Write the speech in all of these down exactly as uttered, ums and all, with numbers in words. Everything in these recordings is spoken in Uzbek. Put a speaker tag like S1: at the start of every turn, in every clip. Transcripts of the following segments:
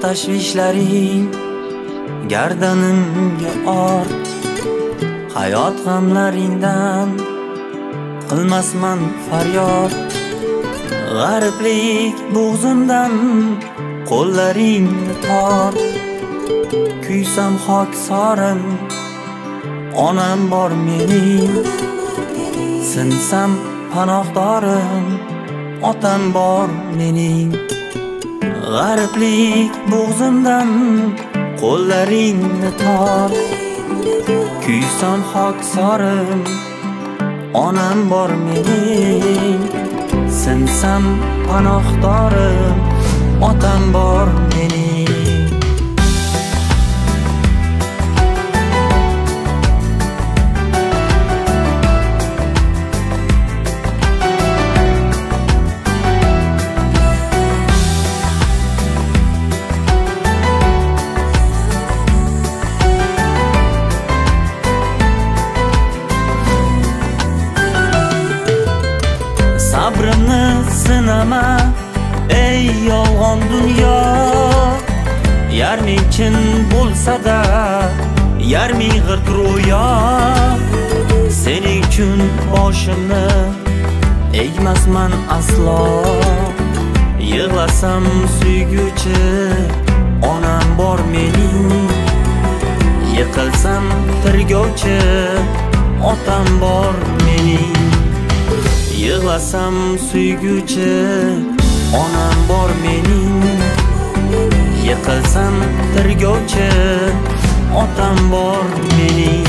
S1: tashvishlaring gardanimga ort. Hayot g'amlaringdan qilmasman faryod. G'ariblik bo'g'zimdan qo'llaringni tort. Kuysam xoksorim onam bor mening. Sinsam panohdorim otam bor mening. G'ariblik bo'g'zimdan qo'llaringni tort. Kuysam xoksorim onam bor mening. Sinsam panohdorim otam bor mening. Sabrimni sinama ey yolg'on dunyo. Yarming chin bo'lsa-da yarming g'irt ro'yo. Sening uchun boshimni egmasman aslo. Yig'lasam suyguvchi onam bor mening. Yiqilsam tirgovchi otam bor mening. Yig'lasam suyguvchi onam bor mening. Yiqilsam tirgovchi otam bor mening.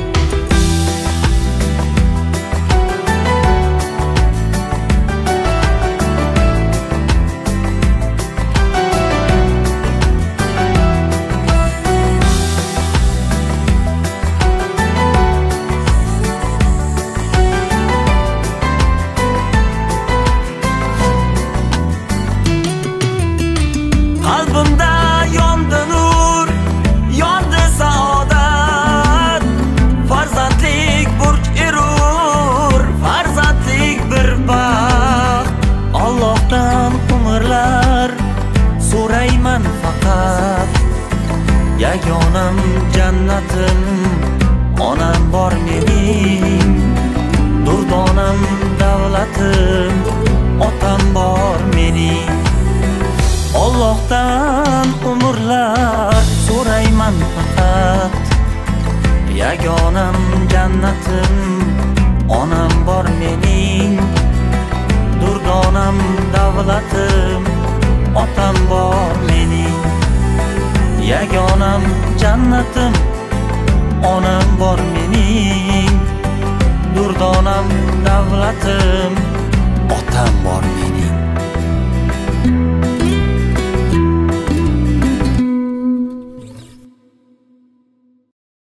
S1: Qalbimda yondi nur, yondi saodat. Farzandlik burch erur, farzandlik bir baxt. Allohdan umrlar so'rayman faqat. Yagonam jannatim onam bor mening. Durdonam davlatim otam bor mening. Allohdan umrlar so'rayman faqat. Yagonam jannatim onam bor mening. Durdonam davlatim otam bor mening. Yagonam jannatim onam bor mening. Durdonam davlatim